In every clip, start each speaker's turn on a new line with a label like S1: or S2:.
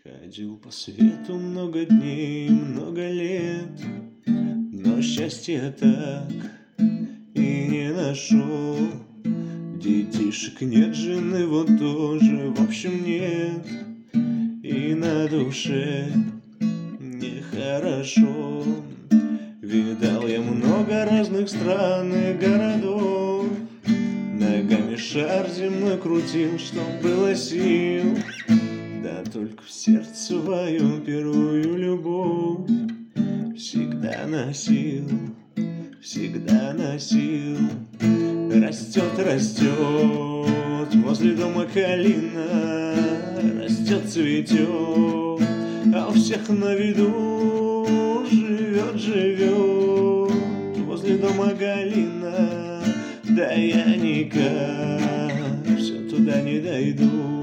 S1: Ходил по свету много дней, много лет, но счастья так и не нашел. Детишек нет, жены вот тоже, в общем нет, и на душе нехорошо. Видал я много разных стран и городов, ногами шар земной крутил, чтоб было сил. Да только в сердце свою первую любовь всегда носил, всегда носил. Растет, растет возле дома калина, растет, цветет, а у всех на виду живет, живет. Возле дома галина, да я никак все туда не дойду.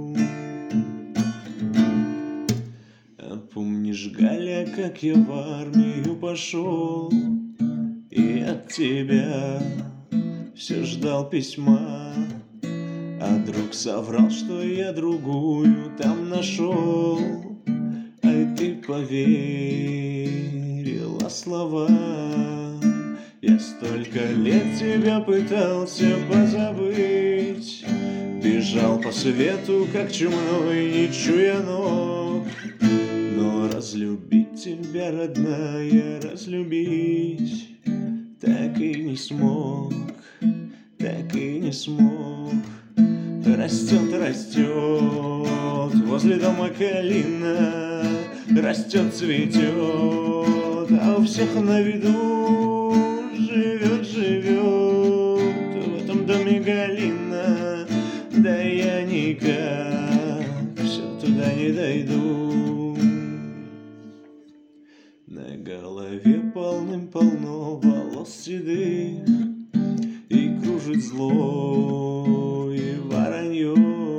S1: Помнишь, Галя, как я в армию пошел, и от тебя все ждал письма, а друг соврал, что я другую там нашел, а ты поверила словам. Я столько лет тебя пытался позабыть, бежал по свету, как чумной, не чуя ног. Но разлюбить тебя, родная, разлюбить так и не смог, так и не смог. Растет, растет возле дома калина, растет, цветет, а у всех на виду живет, живет. В этом доме галина, да я никак все туда не дойду. На голове полным-полно волос седых, и кружит злое воронье.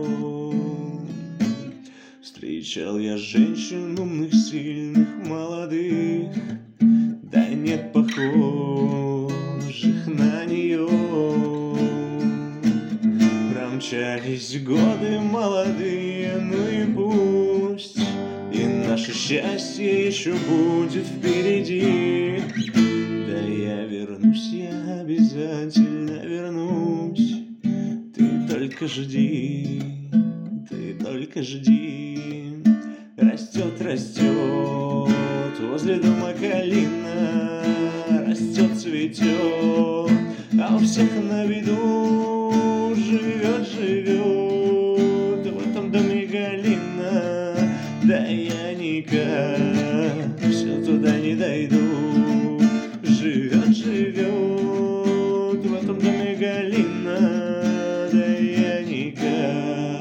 S1: Встречал я женщин умных, сильных, молодых, да нет похожих на нее. Промчались годы молодые, ну и пусть, и наше счастье еще будет впереди. Да я вернусь, я обязательно вернусь. Ты только жди, ты только жди. Растет, растет возле дома калина, растет, цветет, а у всех на виду живет, живет. В этом доме галина, да я никак все туда не дойду. Живет, живет в этом доме галина, да я никак